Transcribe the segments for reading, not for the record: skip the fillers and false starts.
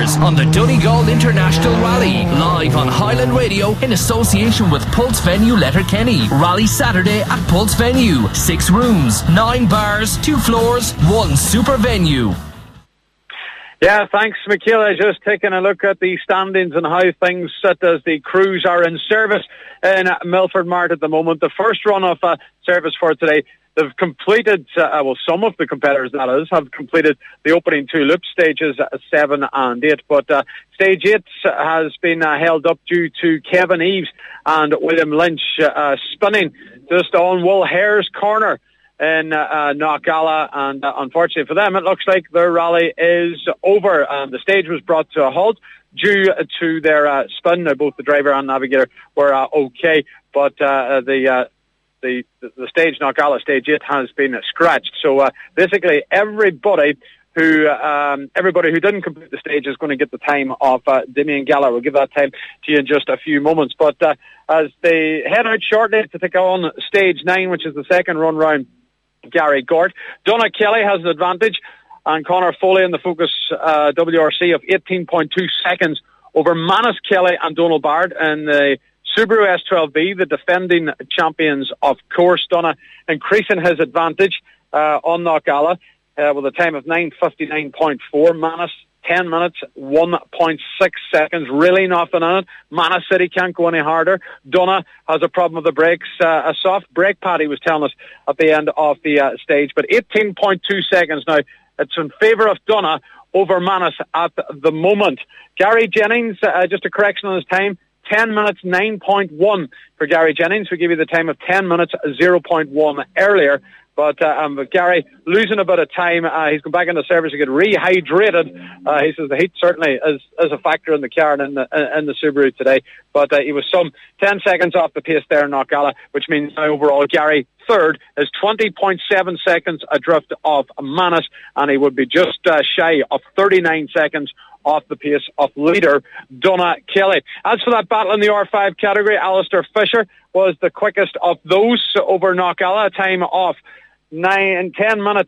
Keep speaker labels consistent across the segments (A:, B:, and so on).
A: drivers on the Donegal International Rally, live on Highland Radio in association with Pulse Venue Letterkenny. Rally Saturday at Pulse Venue. 6 rooms, 9 bars, 2 floors, 1 super venue.
B: Yeah, thanks, Michaela. Just taking a look at the standings and how things sit as the crews are in service in Milford Mart at the moment. The first run of service for today, they've completed, some of the competitors, that is, have completed the opening 2 loop stages, 7 and 8. But stage 8 has been held up due to Kevin Eves and William Lynch spinning just on Will Hare's corner in Knockalla, and unfortunately for them, it looks like their rally is over. The stage was brought to a halt due to their spin. Both the driver and navigator were okay, but the stage, Knockalla stage 8, has been scratched. So basically, everybody who didn't complete the stage is going to get the time of Damien Gallagher. We'll give that time to you in just a few moments. But as they head out shortly to take on stage 9, which is the second run round, Gary Gort, Donna Kelly has an advantage, and Connor Foley in the Focus WRC of 18.2 seconds over Manus Kelly and Donald Bard in the Subaru S12B, the defending champions of course. Donna increasing his advantage on Knockalla with a time of 9:59.4. Manus 10 minutes, 1.6 seconds, really nothing in it. Manus said he can't go any harder. Donna has a problem with the brakes, a soft brake pad, he was telling us at the end of the stage. But 18.2 seconds now, it's in favour of Donna over Manus at the moment. Gary Jennings, just a correction on his time, 10 minutes, 9.1 for Gary Jennings. We give you the time of 10 minutes, 0.1 earlier. But Gary losing a bit of time. He's gone back into service to get rehydrated. He says the heat certainly is a factor in the car and in the Subaru today. But he was some 10 seconds off the pace there in Knockalla, which means now overall Gary third is 20.7 seconds adrift of Manus, and he would be just shy of 39 seconds off the pace of leader Donna Kelly. As for that battle in the R5 category, Alistair Fisher was the quickest of those over Knockalla, a time of 10 minutes,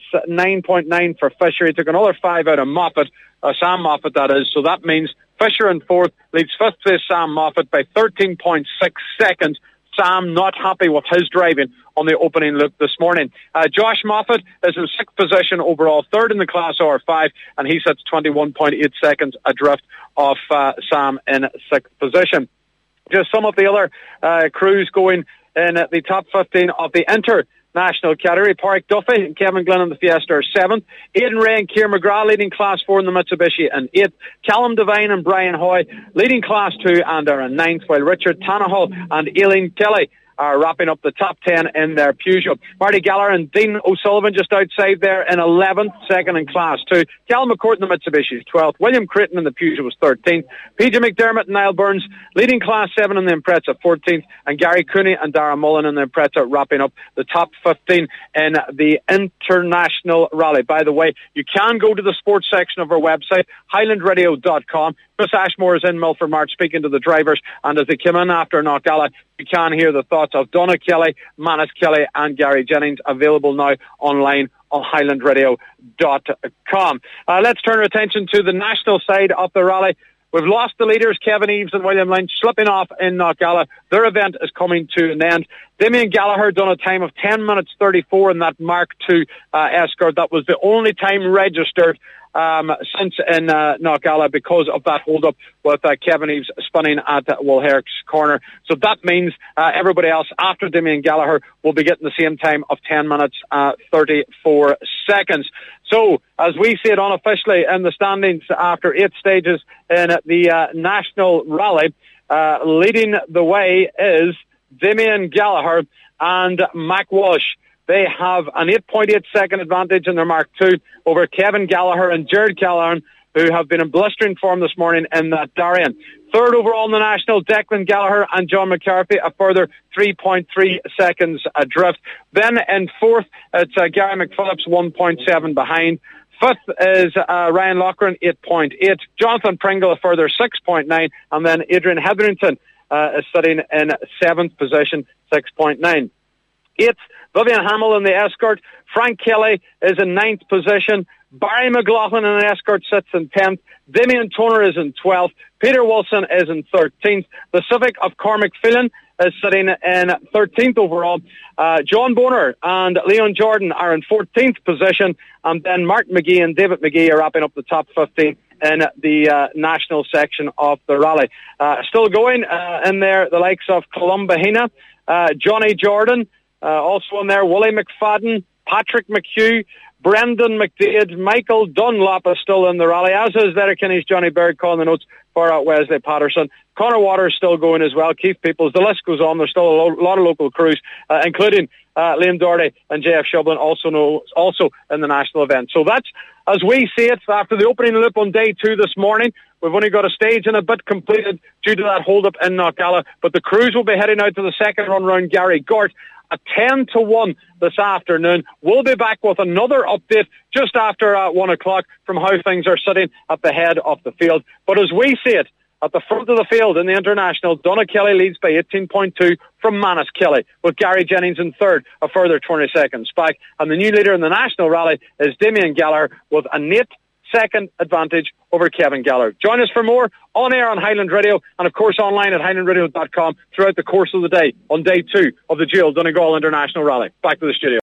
B: 9.9 for Fisher. He took another 5 out of Moffat, Sam Moffat that is, so that means Fisher in fourth, leads fifth place Sam Moffat by 13.6 seconds. Sam not happy with his driving on the opening loop this morning. Josh Moffat is in sixth position overall, third in the Class R5, and he sits 21.8 seconds adrift of Sam in sixth position. Just some of the other crews going in the top 15 of the international category. Pádraig Duffy and Kevin Glynn in the Fiesta are 7th. Aidan Ray and Ciara McGrath leading Class 4 in the Mitsubishi in 8th. Callum Devine and Brian Hoy leading Class 2 and are in 9th, while Richard Tannehill and Aileen Kelly are wrapping up the top 10 in their Peugeot. Marty Gallagher and Dean O'Sullivan just outside there in 11th, second in Class 2. Cal McCourt in the Mitsubishi is 12th. William Creighton in the Peugeot was 13th. PJ McDermott and Niall Burns leading Class 7 in the Impreza 14th. And Gary Cooney and Dara Mullen in the Impreza wrapping up the top 15 in the International Rally. By the way, you can go to the sports section of our website, highlandradio.com. Chris Ashmore is in Milford Mart speaking to the drivers, and as they come in after Knockalla, you can hear the thoughts of Donna Kelly, Manus Kelly and Gary Jennings, available now online on highlandradio.com. Let's turn our attention to the national side of the rally. We've lost the leaders, Kevin Eves and William Lynch, slipping off in Knockalla. Their event is coming to an end. Damien Gallagher done a time of 10 minutes 34 in that Mark II Escort. That was the only time registered since in Knockalla because of that hold-up with Kevin Eves spinning at Will Hare's corner. So that means everybody else after Damien Gallagher will be getting the same time of 10 minutes 34 seconds. So, as we see it unofficially in the standings after 8 stages in the National Rally, leading the way is Damien Gallagher and Mac Walsh. They have an 8.8 second advantage in their Mark II over Kevin Gallagher and Jared Callahan, who have been in blistering form this morning in that Darien. Third overall in the National, Declan Gallagher and John McCarthy, a further 3.3 seconds adrift. Then in fourth, it's Gary McPhillips, 1.7 behind. Fifth is Ryan Loughran, 8.8. Jonathan Pringle, a further 6.9. And then Adrian Hetherington is sitting in seventh position, 6.9. Eighth, Vivian Hamill in the escort. Frank Kelly is in 9th position. Barry McLaughlin in the escort sits in 10th. Damien Toner is in 12th. Peter Wilson is in 13th. The Civic of Cormac Phelan is sitting in 13th overall. John Boner and Leon Jordan are in 14th position. And then Martin McGee and David McGee are wrapping up the top 15 in the national section of the rally. Still going in there, the likes of Columbahina, Johnny Jordan, also in there, Willie McFadden, Patrick McHugh, Brendan McDade, Michael Dunlop is still in the rally, as is Letterkenny's Johnny Baird calling the notes for Wesley Patterson. Connor Waters still going as well, Keith Peoples, the list goes on. There's still a lot of local crews, including Liam Doherty and JF Shublin, also in the national event. So that's, as we see it, after the opening loop on day 2 this morning. We've only got a stage and a bit completed due to that hold-up in Knockalla, but the crews will be heading out to the second run round Gary Gort at 10-1 this afternoon. We'll be back with another update just after 1 o'clock from how things are sitting at the head of the field. But as we see it, at the front of the field in the International, Donna Kelly leads by 18.2 from Manus Kelly, with Gary Jennings in third, a further 20 seconds back. And the new leader in the national rally is Damien Gallagher with a 8-second advantage over Kevin Gallagher. Join us for more on air on Highland Radio and, of course, online at highlandradio.com throughout the course of the day on day 2 of the Jill Donegal International Rally. Back to the studio.